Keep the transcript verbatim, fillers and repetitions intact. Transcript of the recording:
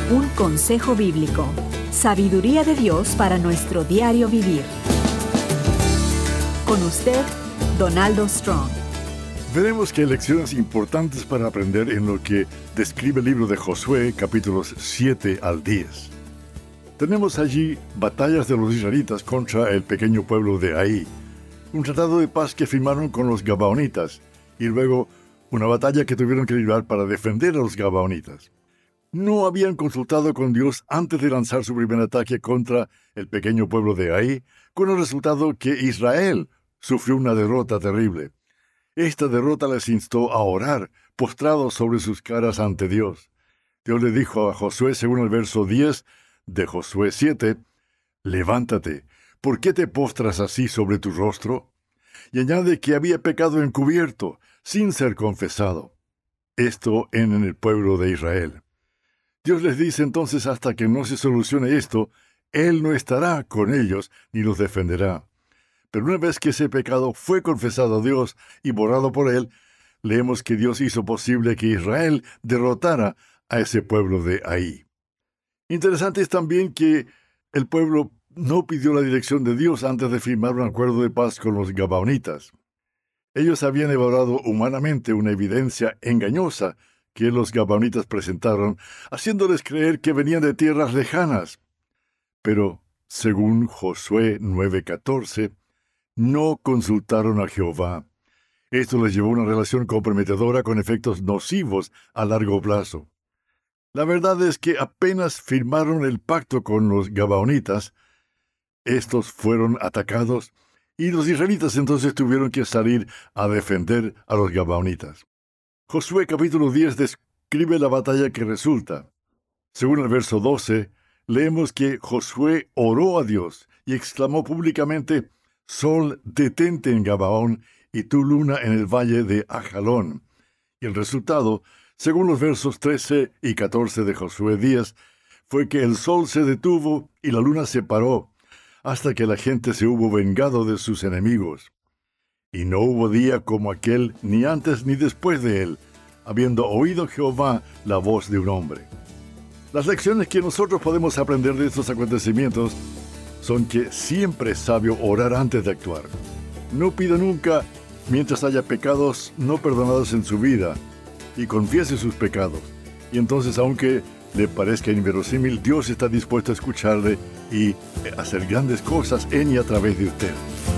Un consejo bíblico. Sabiduría de Dios para nuestro diario vivir. Con usted, Donaldo Strong. Veremos que hay lecciones importantes para aprender en lo que describe el libro de Josué, capítulos siete al diez. Tenemos allí batallas de los israelitas contra el pequeño pueblo de Ai, un tratado de paz que firmaron con los gabaonitas, y luego una batalla que tuvieron que librar para defender a los gabaonitas. No habían consultado con Dios antes de lanzar su primer ataque contra el pequeño pueblo de Ai, con el resultado que Israel sufrió una derrota terrible. Esta derrota les instó a orar, postrados sobre sus caras ante Dios. Dios le dijo a Josué, según el verso diez de Josué siete, «Levántate, ¿por qué te postras así sobre tu rostro?» Y añade que había pecado encubierto, sin ser confesado. Esto en el pueblo de Israel. Dios les dice entonces, hasta que no se solucione esto, Él no estará con ellos ni los defenderá. Pero una vez que ese pecado fue confesado a Dios y borrado por Él, leemos que Dios hizo posible que Israel derrotara a ese pueblo de Ai. Interesante es también que el pueblo no pidió la dirección de Dios antes de firmar un acuerdo de paz con los gabaonitas. Ellos habían evaluado humanamente una evidencia engañosa que los gabaonitas presentaron, haciéndoles creer que venían de tierras lejanas. Pero, según Josué nueve catorce, no consultaron a Jehová. Esto les llevó a una relación comprometedora con efectos nocivos a largo plazo. La verdad es que apenas firmaron el pacto con los gabaonitas, estos fueron atacados y los israelitas entonces tuvieron que salir a defender a los gabaonitas. Josué capítulo diez describe la batalla que resulta. Según el verso doce, leemos que Josué oró a Dios y exclamó públicamente, «Sol, detente en Gabaón, y tú luna en el valle de Ajalón». Y el resultado, según los versos trece y catorce de Josué diez, fue que el sol se detuvo y la luna se paró, hasta que la gente se hubo vengado de sus enemigos. Y no hubo día como aquel, ni antes ni después de él, habiendo oído Jehová la voz de un hombre. Las lecciones que nosotros podemos aprender de estos acontecimientos son que siempre es sabio orar antes de actuar. No pida nunca mientras haya pecados no perdonados en su vida, y confiese sus pecados. Y entonces, aunque le parezca inverosímil, Dios está dispuesto a escucharle y hacer grandes cosas en y a través de usted.